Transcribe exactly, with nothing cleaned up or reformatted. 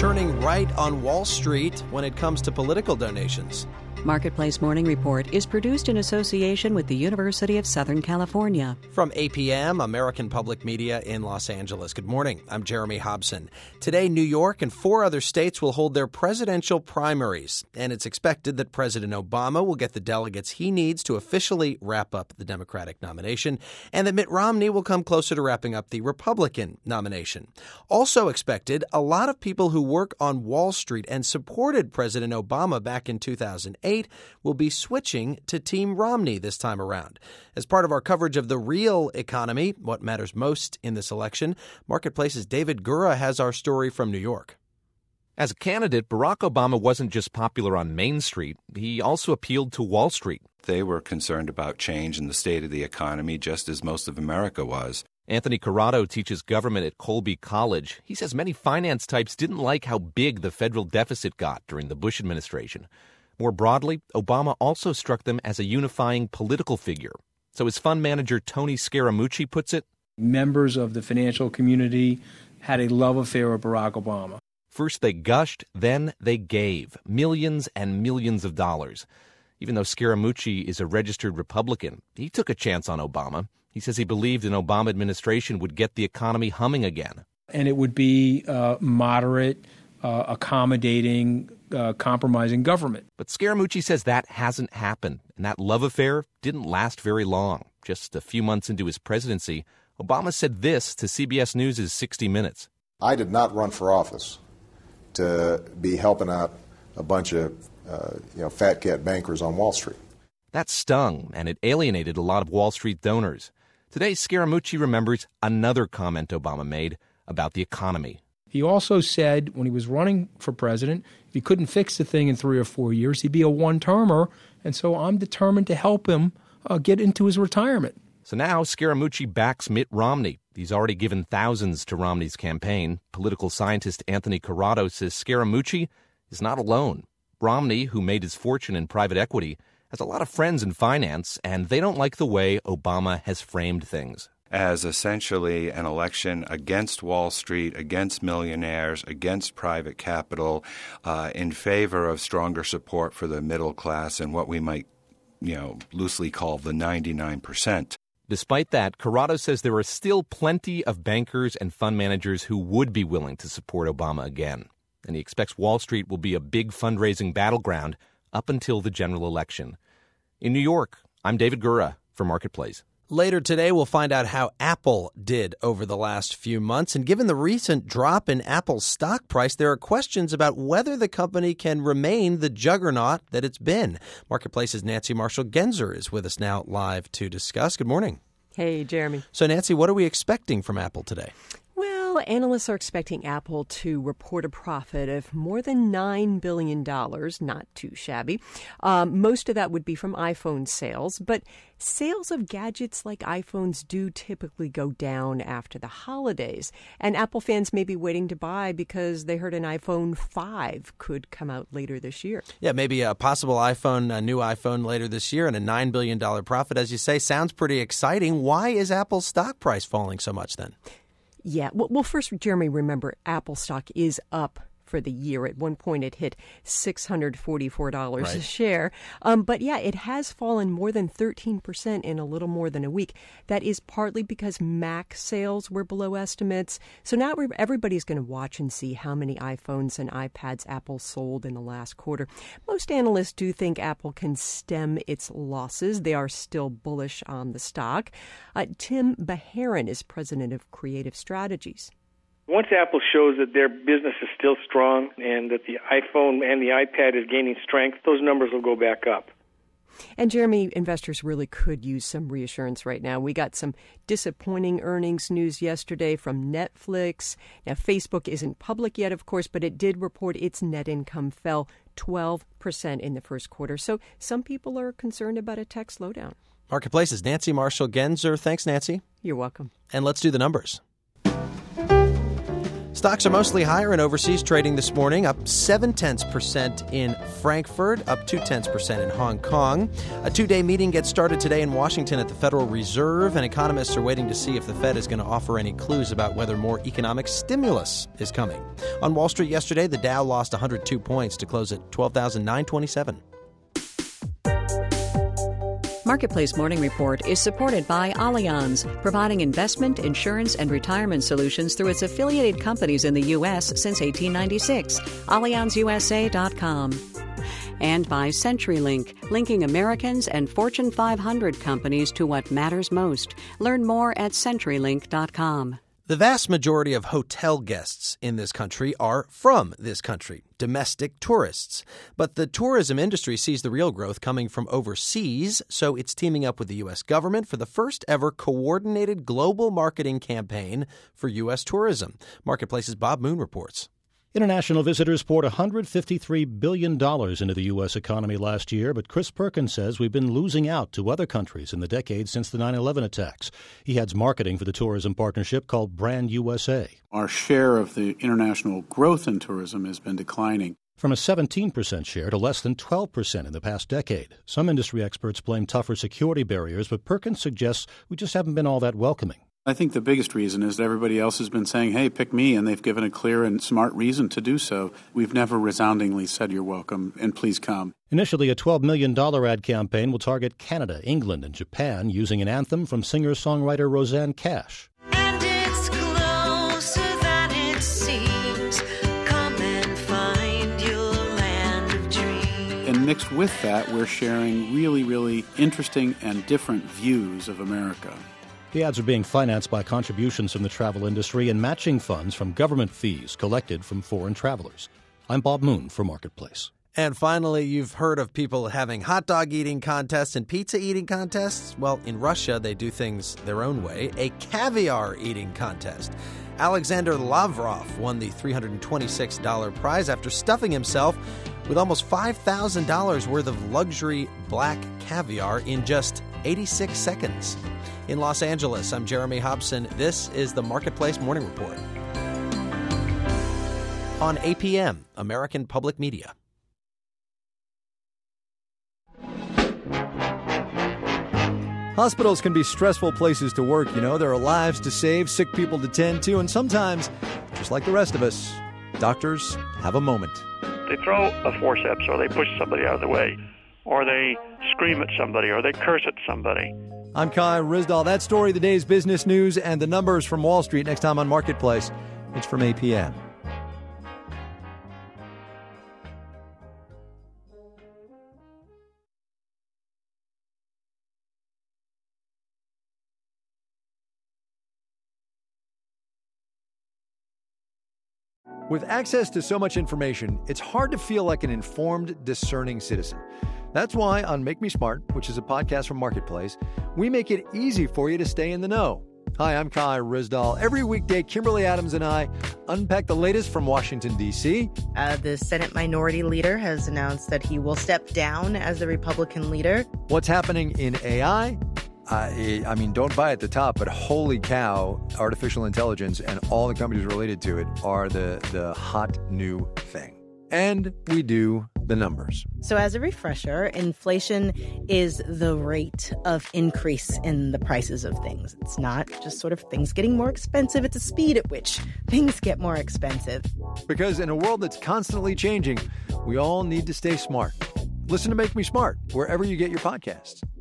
turning right on Wall Street when it comes to political donations. Marketplace Morning Report is produced in association with the University of Southern California. From A P M, American Public Media in Los Angeles. Good morning. I'm Jeremy Hobson. Today, New York and four other states will hold their presidential primaries, and it's expected that President Obama will get the delegates he needs to officially wrap up the Democratic nomination, and that Mitt Romney will come closer to wrapping up the Republican nomination. Also expected, a lot of people who work on Wall Street and supported President Obama back in two thousand eight will be switching to Team Romney this time around. As part of our coverage of the real economy, what matters most in this election, Marketplace's David Gura has our story from New York. As a candidate, Barack Obama wasn't just popular on Main Street. He also appealed to Wall Street. They were concerned about change in the state of the economy, just as most of America was. Anthony Corrado teaches government at Colby College. He says many finance types didn't like how big the federal deficit got during the Bush administration. More broadly, Obama also struck them as a unifying political figure. So as fund manager Tony Scaramucci puts it, members of the financial community had a love affair with Barack Obama. First they gushed, then they gave millions and millions of dollars. Even though Scaramucci is a registered Republican, he took a chance on Obama. He says he believed an Obama administration would get the economy humming again. And it would be uh, moderate, uh, accommodating, uh, compromising government. But Scaramucci says that hasn't happened, and that love affair didn't last very long. Just a few months into his presidency, Obama said this to C B S News' sixty minutes. I did not run for office to be helping out a bunch of uh, you know, fat cat bankers on Wall Street. That stung, and it alienated a lot of Wall Street donors. Today, Scaramucci remembers another comment Obama made about the economy. He also said when he was running for president, if he couldn't fix the thing in three or four years, he'd be a one-termer, and so I'm determined to help him uh, get into his retirement. So now Scaramucci backs Mitt Romney. He's already given thousands to Romney's campaign. Political scientist Anthony Corrado says Scaramucci is not alone. Romney, who made his fortune in private equity, has a lot of friends in finance, and they don't like the way Obama has framed things. As essentially an election against Wall Street, against millionaires, against private capital, uh, in favor of stronger support for the middle class and what we might, you know, loosely call the ninety-nine percent. Despite that, Corrado says there are still plenty of bankers and fund managers who would be willing to support Obama again. And he expects Wall Street will be a big fundraising battleground up until the general election. In New York, I'm David Gura for Marketplace. Later today, we'll find out how Apple did over the last few months. And given the recent drop in Apple's stock price, there are questions about whether the company can remain the juggernaut that it's been. Marketplace's Nancy Marshall-Genzer is with us now live to discuss. Good morning. Hey, Jeremy. So, Nancy, what are we expecting from Apple today? Well, analysts are expecting Apple to report a profit of more than nine billion dollars, not too shabby. Um, most of that would be from iPhone sales, but sales of gadgets like iPhones do typically go down after the holidays. And Apple fans may be waiting to buy because they heard an iPhone five could come out later this year. Yeah, maybe a possible iPhone, a new iPhone later this year and a nine billion dollars profit, as you say, sounds pretty exciting. Why is Apple's stock price falling so much then? Yeah. Well, first, Jeremy, remember, Apple stock is up for the year. At one point, it hit six hundred forty-four dollars right. a share. Um, but yeah, it has fallen more than thirteen percent in a little more than a week. That is partly because Mac sales were below estimates. So now everybody's going to watch and see how many iPhones and iPads Apple sold in the last quarter. Most analysts do think Apple can stem its losses. They are still bullish on the stock. Uh, Tim Baharin is president of Creative Strategies. Once Apple shows that their business is still strong and that the iPhone and the iPad is gaining strength, those numbers will go back up. And Jeremy, investors really could use some reassurance right now. We got some disappointing earnings news yesterday from Netflix. Now, Facebook isn't public yet, of course, but it did report its net income fell twelve percent in the first quarter. So some people are concerned about a tech slowdown. Marketplace's Nancy Marshall-Genzer. Thanks, Nancy. You're welcome. And let's do the numbers. Stocks are mostly higher in overseas trading this morning, up seven tenths percent in Frankfurt, up two tenths percent in Hong Kong. A two-day meeting gets started today in Washington at the Federal Reserve, and economists are waiting to see if the Fed is going to offer any clues about whether more economic stimulus is coming. On Wall Street yesterday, the Dow lost one hundred two points to close at twelve thousand nine hundred twenty-seven. Marketplace Morning Report is supported by Allianz, providing investment, insurance, and retirement solutions through its affiliated companies in the U S since eighteen ninety-six. Allianz U S A dot com. And by CenturyLink, linking Americans and Fortune five hundred companies to what matters most. Learn more at Century Link dot com. The vast majority of hotel guests in this country are from this country, domestic tourists. But the tourism industry sees the real growth coming from overseas, so it's teaming up with the U S government for the first ever coordinated global marketing campaign for U S tourism. Marketplace's Bob Moon reports. International visitors poured one hundred fifty-three billion dollars into the U S economy last year, but Chris Perkins says we've been losing out to other countries in the decades since the nine eleven attacks. He heads marketing for the tourism partnership called Brand U S A. Our share of the international growth in tourism has been declining. From a seventeen percent share to less than twelve percent in the past decade. Some industry experts blame tougher security barriers, but Perkins suggests we just haven't been all that welcoming. I think the biggest reason is that everybody else has been saying, hey, pick me, and they've given a clear and smart reason to do so. We've never resoundingly said you're welcome, and please come. Initially, a twelve million dollars ad campaign will target Canada, England, and Japan using an anthem from singer-songwriter Rosanne Cash. And it's closer than it seems. Come and find your land of dreams. And mixed with that, we're sharing really, really interesting and different views of America. The ads are being financed by contributions from the travel industry and matching funds from government fees collected from foreign travelers. I'm Bob Moon for Marketplace. And finally, you've heard of people having hot dog eating contests and pizza eating contests. Well, in Russia, they do things their own way. A caviar eating contest. Alexander Lavrov won the three hundred twenty-six dollars prize after stuffing himself with almost five thousand dollars worth of luxury black caviar in just eighty-six seconds. In Los Angeles, I'm Jeremy Hobson. This is the Marketplace Morning Report. On A P M, American Public Media. Hospitals can be stressful places to work, you know. There are lives to save, sick people to tend to, and sometimes, just like the rest of us, doctors have a moment. They throw a forceps, or they push somebody out of the way, or they scream at somebody, or they curse at somebody. I'm Kai Ryssdal. That story, the day's business news, and the numbers from Wall Street next time on Marketplace. It's from A P M. With access to so much information, it's hard to feel like an informed, discerning citizen. That's why on Make Me Smart, which is a podcast from Marketplace, we make it easy for you to stay in the know. Hi, I'm Kai Ryssdal. Every weekday, Kimberly Adams and I unpack the latest from Washington, D C Uh, the Senate Minority Leader has announced that he will step down as the Republican leader. What's happening in A I? I, I mean, don't buy at the top, but holy cow, artificial intelligence and all the companies related to it are the, the hot new thing. And we do the numbers. So as a refresher, inflation is the rate of increase in the prices of things. It's not just sort of things getting more expensive. It's a speed at which things get more expensive. Because in a world that's constantly changing, we all need to stay smart. Listen to Make Me Smart wherever you get your podcasts.